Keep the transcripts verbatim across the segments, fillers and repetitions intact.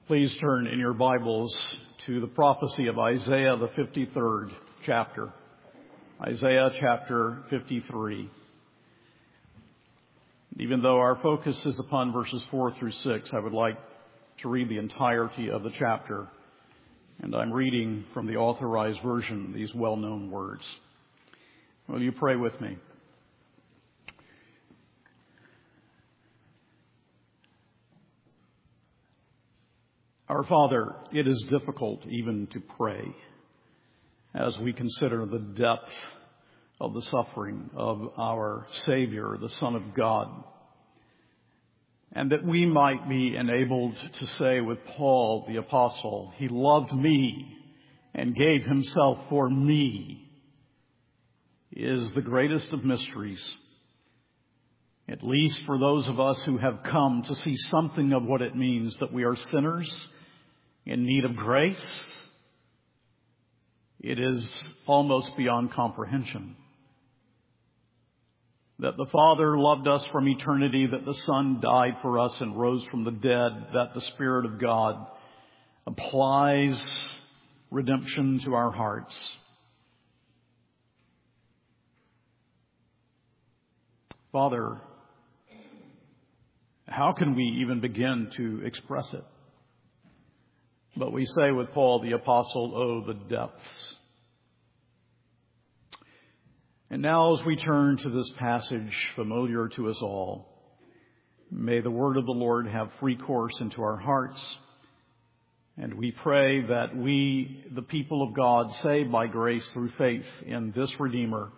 Please turn in your Bibles to the prophecy of Isaiah, the fifty-third chapter. Isaiah chapter fifty-three. Even though our focus is upon verses four through six, I would like to read the entirety of the chapter. And I'm reading from the Authorized Version these well-known words. Will you pray with me? Our Father, it is difficult even to pray as we consider the depth of the suffering of our Savior, the Son of God, and that we might be enabled to say with Paul the Apostle, He loved me and gave Himself for me, is the greatest of mysteries, at least for those of us who have come to see something of what it means that we are sinners in need of grace. It is almost beyond comprehension that the Father loved us from eternity, that the Son died for us and rose from the dead, that the Spirit of God applies redemption to our hearts. Father, how can we even begin to express it? But we say with Paul the Apostle, oh, the depths. And now as we turn to this passage familiar to us all, may the word of the Lord have free course into our hearts. And we pray that we, the people of God, saved by grace through faith in this Redeemer,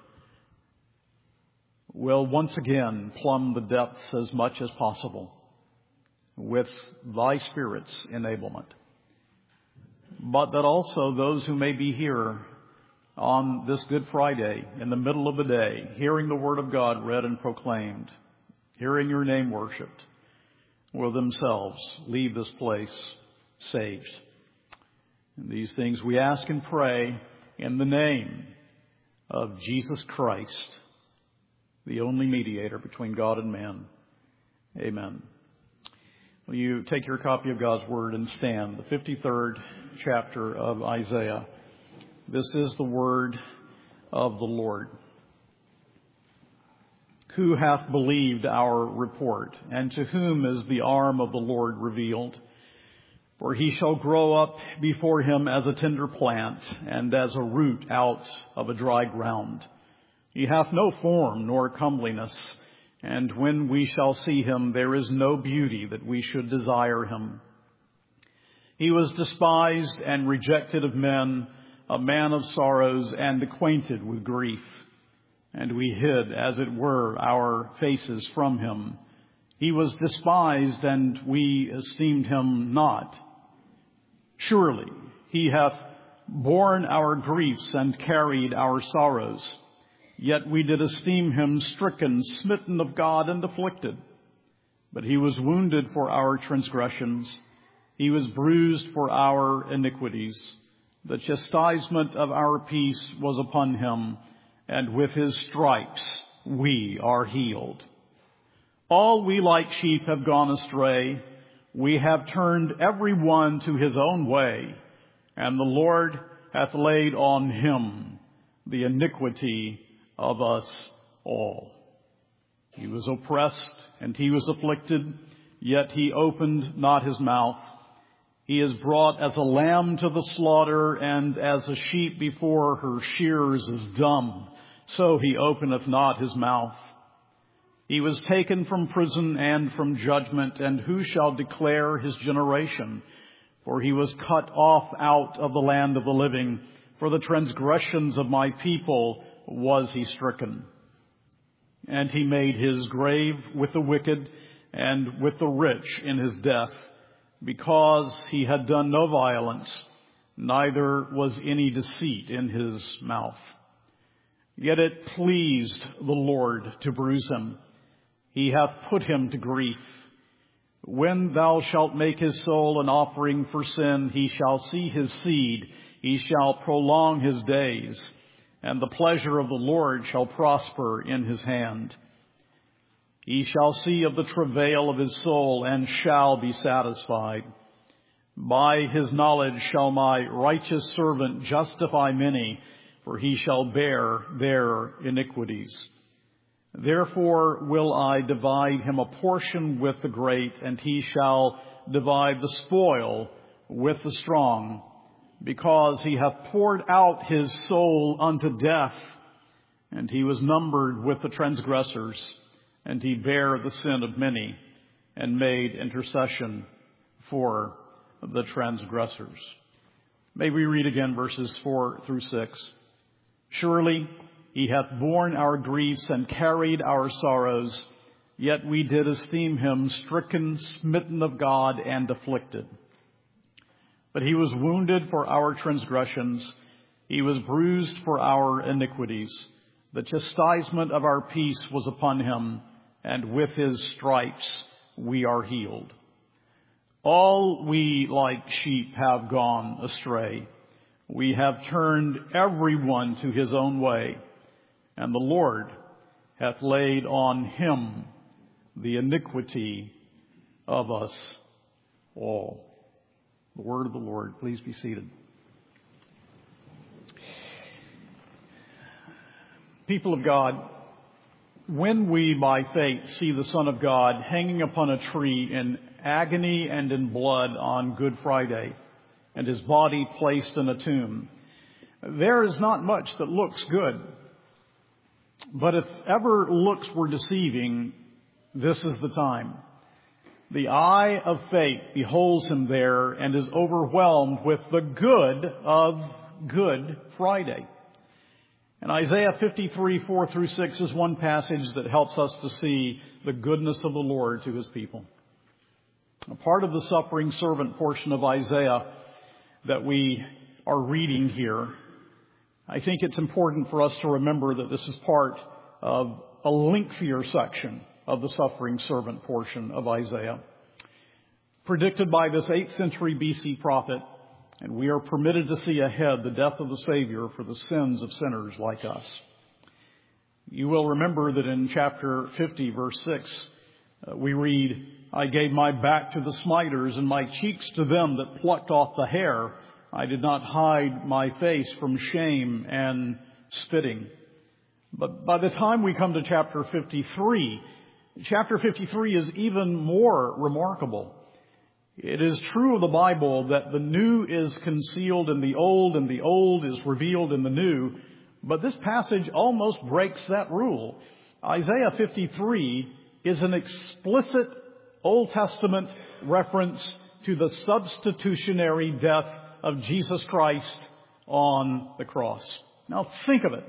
will once again plumb the depths as much as possible with thy Spirit's enablement. But that also those who may be here on this Good Friday in the middle of the day, hearing the Word of God read and proclaimed, hearing your name worshiped, will themselves leave this place saved. And these things we ask and pray in the name of Jesus Christ, the only mediator between God and man. Amen. Will you take your copy of God's Word and stand? The fifty-third chapter of Isaiah. This is the word of the Lord. Who hath believed our report, and to whom is the arm of the Lord revealed? For he shall grow up before him as a tender plant, and as a root out of a dry ground. He hath no form nor comeliness, and when we shall see him, there is no beauty that we should desire him. He was despised and rejected of men, a man of sorrows and acquainted with grief. And we hid, as it were, our faces from him. He was despised, and we esteemed him not. Surely he hath borne our griefs and carried our sorrows. Yet we did esteem him stricken, smitten of God, and afflicted. But he was wounded for our transgressions. He was bruised for our iniquities. The chastisement of our peace was upon him, and with his stripes we are healed. All we like sheep have gone astray. We have turned every one to his own way, and the Lord hath laid on him the iniquity of us all. He was oppressed and he was afflicted, yet he opened not his mouth. He is brought as a lamb to the slaughter, and as a sheep before her shearers is dumb, so he openeth not his mouth. He was taken from prison and from judgment, and who shall declare his generation? For he was cut off out of the land of the living. For the transgressions of my people was he stricken. And he made his grave with the wicked and with the rich in his death, because he had done no violence, neither was any deceit in his mouth. Yet it pleased the Lord to bruise him. He hath put him to grief. When thou shalt make his soul an offering for sin, he shall see his seed, he shall prolong his days, and the pleasure of the Lord shall prosper in his hand. He shall see of the travail of his soul, and shall be satisfied. By his knowledge shall my righteous servant justify many, for he shall bear their iniquities. Therefore will I divide him a portion with the great, and he shall divide the spoil with the strong, because he hath poured out his soul unto death, and he was numbered with the transgressors, and he bare the sin of many, and made intercession for the transgressors. May we read again verses four through six. Surely he hath borne our griefs and carried our sorrows, yet we did esteem him stricken, smitten of God, and afflicted. But he was wounded for our transgressions, he was bruised for our iniquities. The chastisement of our peace was upon him, and with his stripes we are healed. All we like sheep have gone astray. We have turned every one to his own way, and the Lord hath laid on him the iniquity of us all. The word of the Lord. Please be seated. People of God, when we by faith see the Son of God hanging upon a tree in agony and in blood on Good Friday, and his body placed in a tomb, there is not much that looks good. But if ever looks were deceiving, this is the time. The eye of faith beholds him there and is overwhelmed with the good of Good Friday. And Isaiah fifty-three, four through six is one passage that helps us to see the goodness of the Lord to his people. A part of the suffering servant portion of Isaiah that we are reading here, I think it's important for us to remember that this is part of a lengthier section of the suffering servant portion of Isaiah, predicted by this eighth century B C prophet, and we are permitted to see ahead the death of the Savior for the sins of sinners like us. You will remember that in chapter fifty, verse six, uh, we read, I gave my back to the smiters and my cheeks to them that plucked off the hair. I did not hide my face from shame and spitting. But by the time we come to chapter fifty-three, chapter fifty-three is even more remarkable. It is true of the Bible that the new is concealed in the old and the old is revealed in the new, but this passage almost breaks that rule. Isaiah fifty-three is an explicit Old Testament reference to the substitutionary death of Jesus Christ on the cross. Now think of it.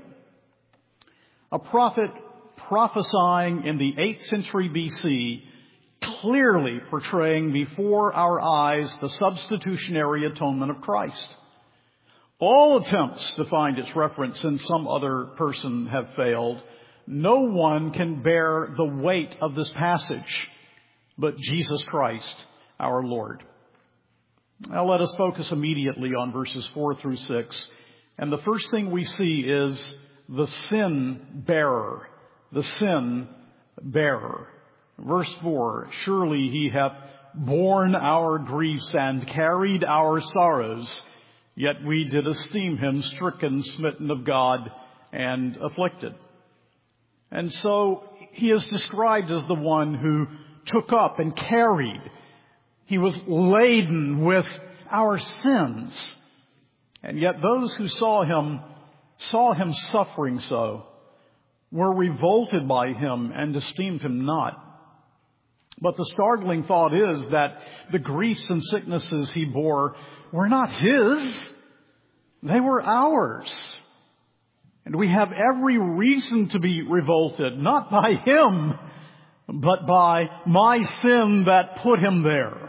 A prophet prophesying in the eighth century B C, clearly portraying before our eyes the substitutionary atonement of Christ. All attempts to find its reference in some other person have failed. No one can bear the weight of this passage but Jesus Christ, our Lord. Now let us focus immediately on verses four through six. And the first thing we see is the sin bearer. The sin bearer. Verse four, surely he hath borne our griefs and carried our sorrows, yet we did esteem him stricken, smitten of God, and afflicted. And so he is described as the one who took up and carried. He was laden with our sins. And yet those who saw him, saw him suffering so, were revolted by him and esteemed him not. But the startling thought is that the griefs and sicknesses he bore were not his. They were ours. And we have every reason to be revolted, not by him, but by my sin that put him there.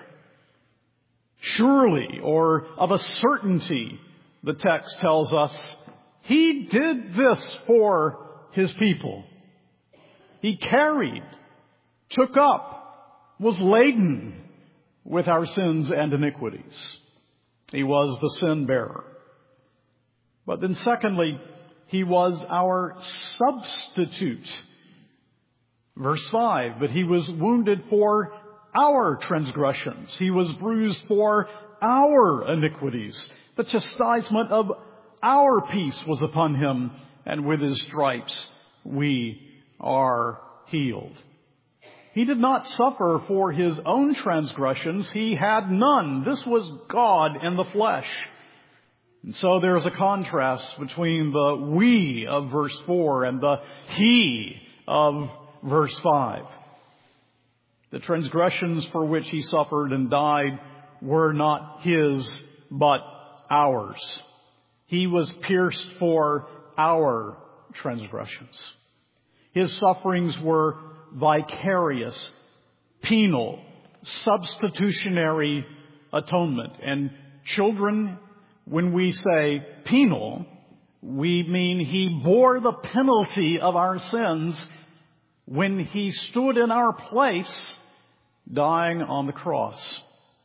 Surely, or of a certainty, the text tells us, he did this for his people. He carried, took up, was laden with our sins and iniquities. He was the sin bearer. But then secondly, he was our substitute. Verse five, but he was wounded for our transgressions. He was bruised for our iniquities. The chastisement of our peace was upon him, and with his stripes we are healed. He did not suffer for his own transgressions. He had none. This was God in the flesh. And so there is a contrast between the we of verse four and the he of verse five. The transgressions for which he suffered and died were not his, but ours. He was pierced for our transgressions. His sufferings were vicarious, penal, substitutionary atonement. And children, when we say penal, we mean he bore the penalty of our sins when he stood in our place, dying on the cross.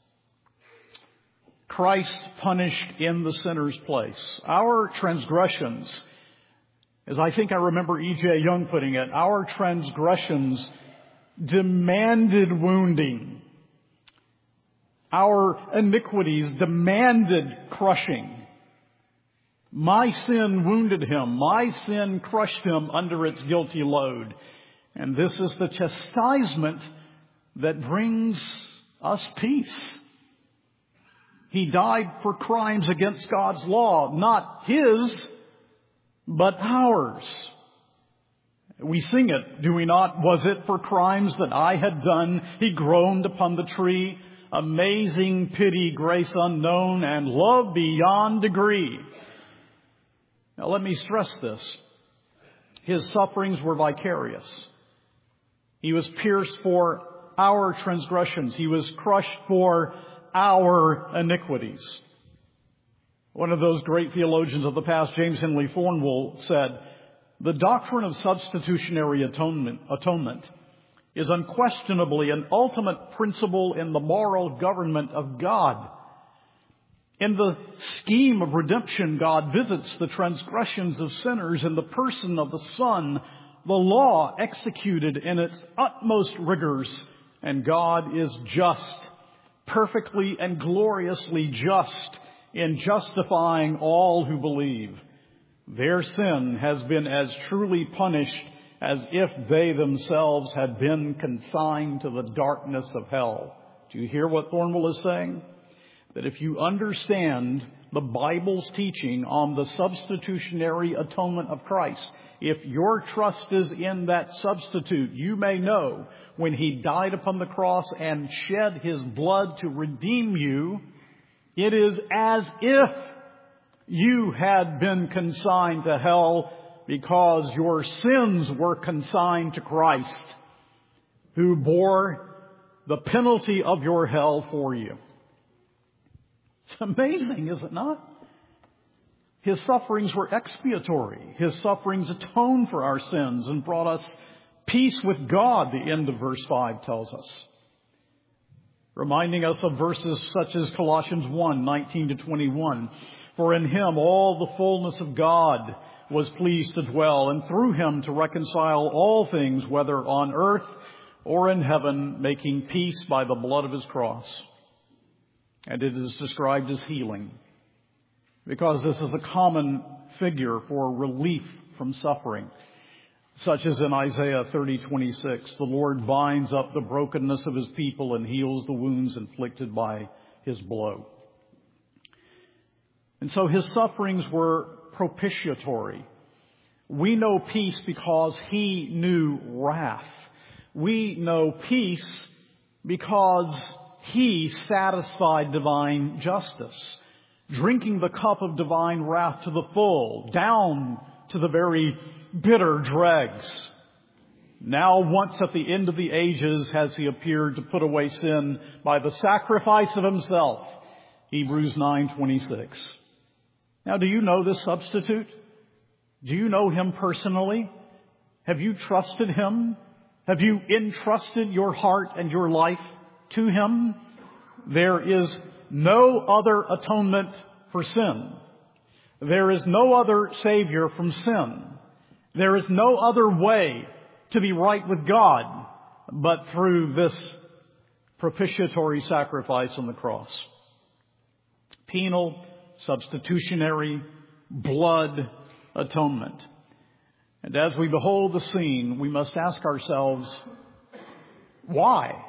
Christ punished in the sinner's place. Our transgressions, as I think I remember E J Young putting it, our transgressions demanded wounding. Our iniquities demanded crushing. My sin wounded him. My sin crushed him under its guilty load. And this is the chastisement that brings us peace. He died for crimes against God's law, not his, but ours. We sing it, do we not? Was it for crimes that I had done? He groaned upon the tree. Amazing pity, grace unknown, and love beyond degree. Now let me stress this. His sufferings were vicarious. He was pierced for our transgressions. He was crushed for our iniquities. One of those great theologians of the past, James Henry Thornwell, said, the doctrine of substitutionary atonement, atonement is unquestionably an ultimate principle in the moral government of God. In the scheme of redemption, God visits the transgressions of sinners in the person of the Son, the law executed in its utmost rigors, and God is just, perfectly and gloriously just in justifying all who believe. Their sin has been as truly punished as if they themselves had been consigned to the darkness of hell. Do you hear what Thornwell is saying? That if you understand the Bible's teaching on the substitutionary atonement of Christ, if your trust is in that substitute, you may know when he died upon the cross and shed his blood to redeem you, it is as if you had been consigned to hell because your sins were consigned to Christ, who bore the penalty of your hell for you. It's amazing, is it not? His sufferings were expiatory. His sufferings atoned for our sins and brought us peace with God, the end of verse five tells us. Reminding us of verses such as Colossians one, nineteen to twenty-one. For in him all the fullness of God was pleased to dwell, and through him to reconcile all things, whether on earth or in heaven, making peace by the blood of his cross. And it is described as healing, because this is a common figure for relief from suffering, such as in Isaiah thirty twenty-six. The Lord binds up the brokenness of his people and heals the wounds inflicted by his blow. And so his sufferings were propitiatory. We know peace because he knew wrath. We know peace because he satisfied divine justice, drinking the cup of divine wrath to the full, down to the very bitter dregs. Now, once at the end of the ages, has he appeared to put away sin by the sacrifice of himself. Hebrews nine twenty-six. Now, do you know this substitute? Do you know him personally? Have you trusted him? Have you entrusted your heart and your life to him? There is no other atonement for sin. There is no other Savior from sin. There is no other way to be right with God but through this propitiatory sacrifice on the cross. Penal, substitutionary, blood atonement. And as we behold the scene, we must ask ourselves, why?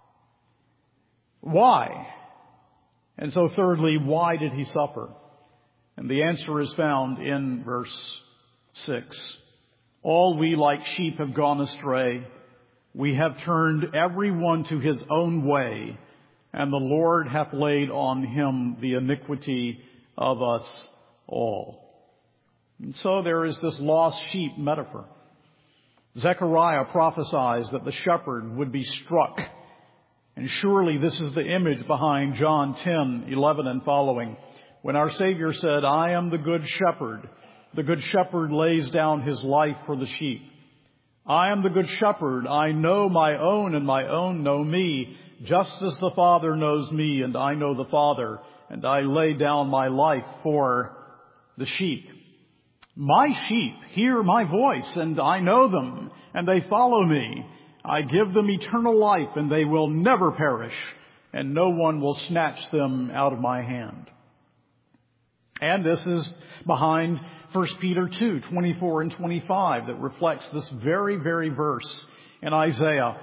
Why? And so thirdly, why did he suffer? And the answer is found in verse six. All we like sheep have gone astray. We have turned every one to his own way, and the Lord hath laid on him the iniquity of us all. And so there is this lost sheep metaphor. Zechariah prophesies that the shepherd would be struck. And surely this is the image behind John ten eleven and following, when our Savior said, I am the good shepherd. The good shepherd lays down his life for the sheep. I am the good shepherd. I know my own, and my own know me, just as the Father knows me, and I know the Father, and I lay down my life for the sheep. My sheep hear my voice, and I know them, and they follow me. I give them eternal life, and they will never perish, and no one will snatch them out of my hand. And this is behind First Peter two twenty-four and twenty-five that reflects this very, very verse in Isaiah.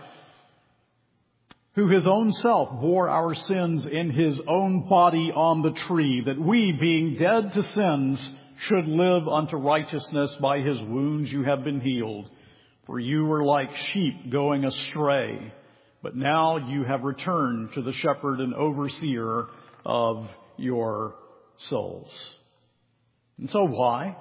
Who his own self bore our sins in his own body on the tree, that we, being dead to sins, should live unto righteousness. By his wounds you have been healed. For you were like sheep going astray, but now you have returned to the shepherd and overseer of your souls. And so why?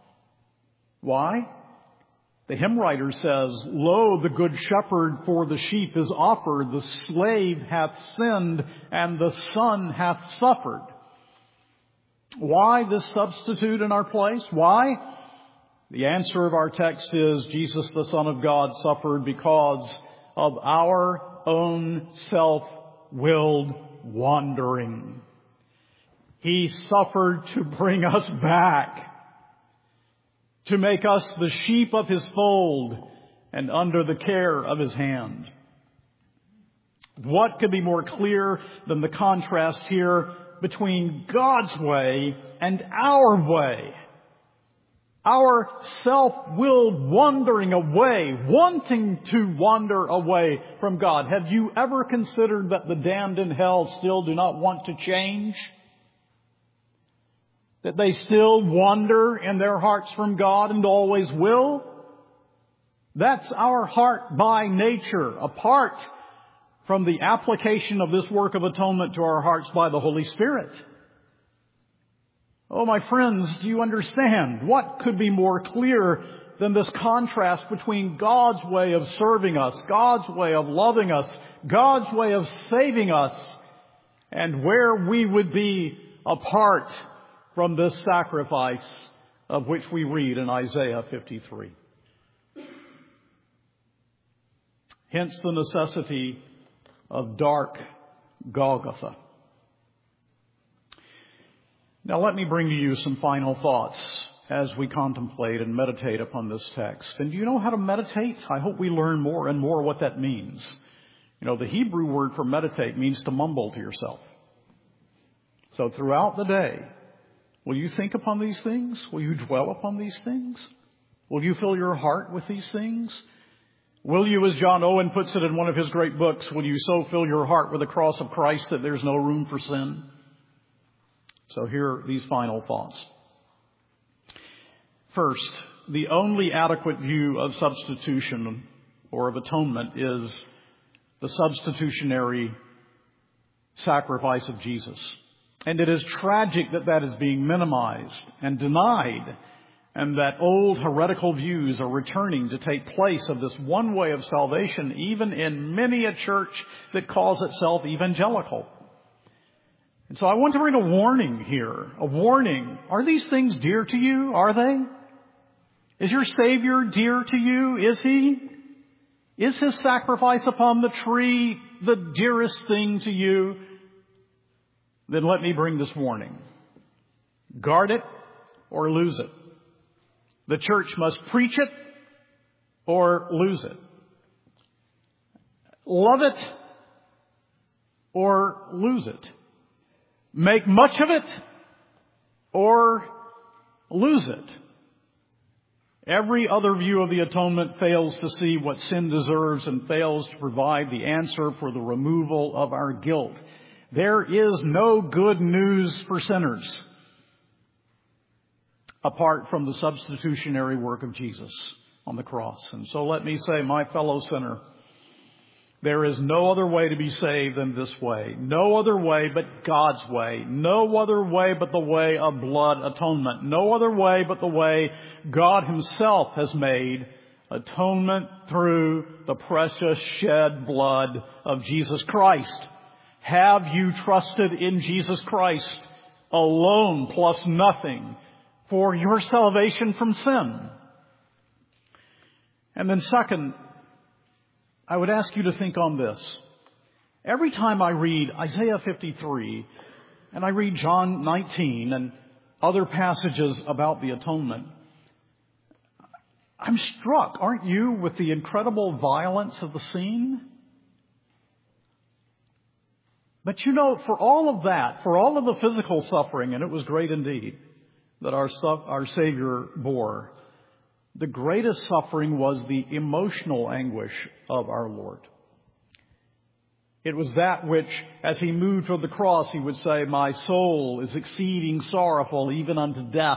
Why? The hymn writer says, Lo, the good shepherd for the sheep is offered. The slave hath sinned, and the son hath suffered. Why this substitute in our place? Why? The answer of our text is Jesus, the Son of God, suffered because of our own self-willed wandering. He suffered to bring us back, to make us the sheep of his fold and under the care of his hand. What could be more clear than the contrast here between God's way and our way? Our self-willed wandering away, wanting to wander away from God. Have you ever considered that the damned in hell still do not want to change? That they still wander in their hearts from God and always will? That's our heart by nature, apart from the application of this work of atonement to our hearts by the Holy Spirit. Oh, my friends, do you understand? What could be more clear than this contrast between God's way of serving us, God's way of loving us, God's way of saving us, and where we would be apart from this sacrifice of which we read in Isaiah fifty-three. Hence the necessity of dark Golgotha. Now let me bring to you some final thoughts as we contemplate and meditate upon this text. And do you know how to meditate? I hope we learn more and more what that means. You know, the Hebrew word for meditate means to mumble to yourself. So throughout the day, will you think upon these things? Will you dwell upon these things? Will you fill your heart with these things? Will you, as John Owen puts it in one of his great books, will you so fill your heart with the cross of Christ that there's no room for sin? So here are these final thoughts. First, the only adequate view of substitution or of atonement is the substitutionary sacrifice of Jesus. And it is tragic that that is being minimized and denied, and that old heretical views are returning to take place of this one way of salvation, even in many a church that calls itself evangelical. And so I want to bring a warning here, a warning. Are these things dear to you? Are they? Is your Savior dear to you? Is He? Is His sacrifice upon the tree the dearest thing to you? Then let me bring this warning. Guard it or lose it. The church must preach it or lose it. Love it or lose it. Make much of it or lose it. Every other view of the atonement fails to see what sin deserves and fails to provide the answer for the removal of our guilt. There is no good news for sinners apart from the substitutionary work of Jesus on the cross. And so let me say, my fellow sinner, there is no other way to be saved than this way. No other way but God's way. No other way but the way of blood atonement. No other way but the way God Himself has made atonement through the precious shed blood of Jesus Christ. Have you trusted in Jesus Christ alone plus nothing for your salvation from sin? And then second, I would ask you to think on this. Every time I read Isaiah fifty-three and I read John nineteen and other passages about the atonement, I'm struck, aren't you, with the incredible violence of the scene? But you know, for all of that, for all of the physical suffering, and it was great indeed, that our, our Savior bore, the greatest suffering was the emotional anguish of our Lord. It was that which, as He moved toward the cross, He would say, "My soul is exceeding sorrowful, even unto death."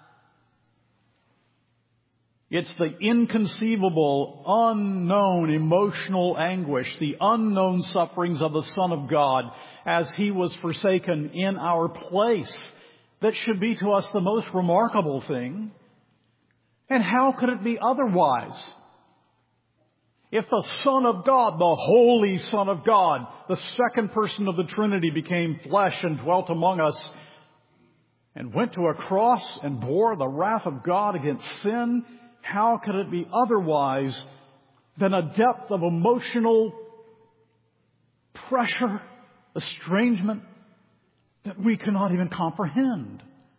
It's the inconceivable, unknown emotional anguish, the unknown sufferings of the Son of God as He was forsaken in our place, that should be to us the most remarkable thing. And how could it be otherwise? If the Son of God, the Holy Son of God, the second person of the Trinity, became flesh and dwelt among us and went to a cross and bore the wrath of God against sin, how could it be otherwise than a depth of emotional pressure, estrangement that we cannot even comprehend?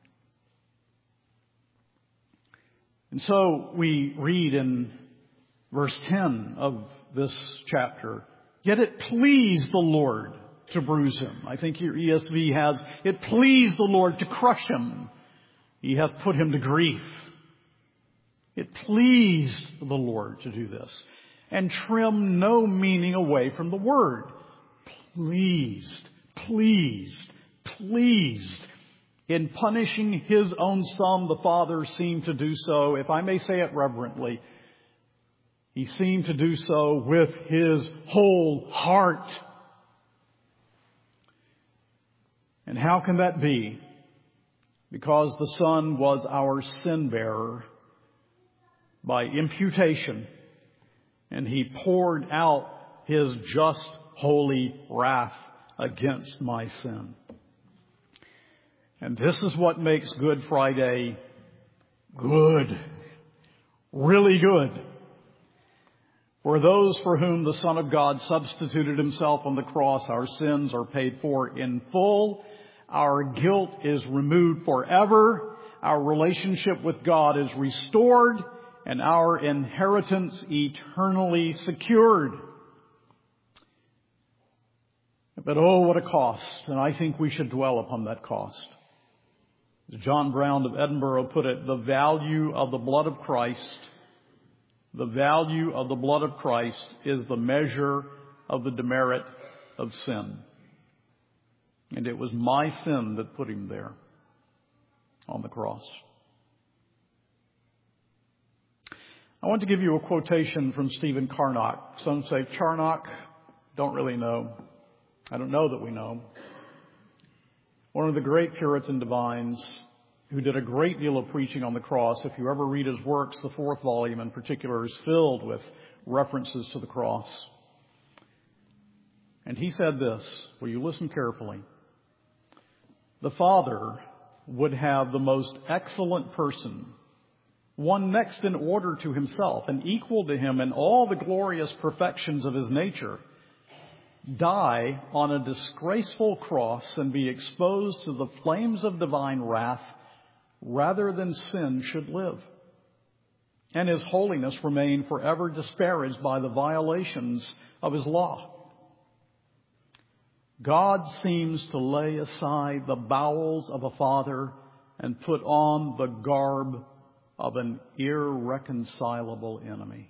And so we read in verse ten of this chapter, "Yet it pleased the Lord to bruise him." I think your E S V has, "It pleased the Lord to crush him. He hath put him to grief." It pleased the Lord to do this, and trim no meaning away from the word. Pleased, pleased, pleased. In punishing His own Son, the Father seemed to do so, if I may say it reverently, He seemed to do so with His whole heart. And how can that be? Because the Son was our sin bearer by imputation, and He poured out His just, holy wrath against my sin. And this is what makes Good Friday good, really good. For those for whom the Son of God substituted Himself on the cross, our sins are paid for in full. Our guilt is removed forever. Our relationship with God is restored, and our inheritance eternally secured. But oh, what a cost. And I think we should dwell upon that cost. As John Brown of Edinburgh put it, the value of the blood of Christ, the value of the blood of Christ is the measure of the demerit of sin. And it was my sin that put Him there on the cross. I want to give you a quotation from Stephen Charnock. Some say Charnock, don't really know. I don't know that we know. One of the great Puritan divines who did a great deal of preaching on the cross. If you ever read his works, the fourth volume in particular is filled with references to the cross. And he said this, will you listen carefully? The Father would have the most excellent person, one next in order to Himself and equal to Him in all the glorious perfections of His nature, die on a disgraceful cross and be exposed to the flames of divine wrath rather than sin should live, and His holiness remain forever disparaged by the violations of His law. God seems to lay aside the bowels of a father and put on the garb of an irreconcilable enemy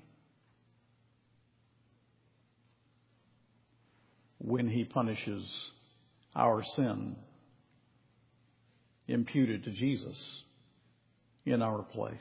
when he punishes our sin imputed to Jesus in our place.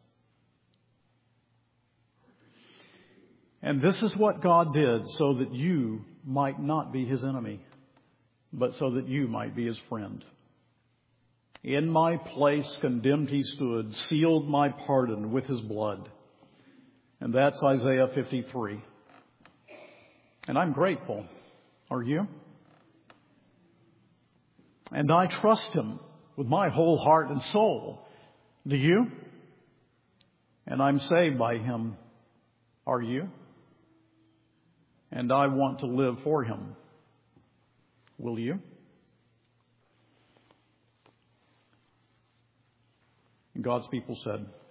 And this is what God did so that you might not be his enemy, but so that you might be his friend. In my place condemned he stood, sealed my pardon with his blood. And that's Isaiah fifty-three. And I'm grateful. Are you? And I trust him with my whole heart and soul. Do you? And I'm saved by him. Are you? And I want to live for him. Will you? And God's people said,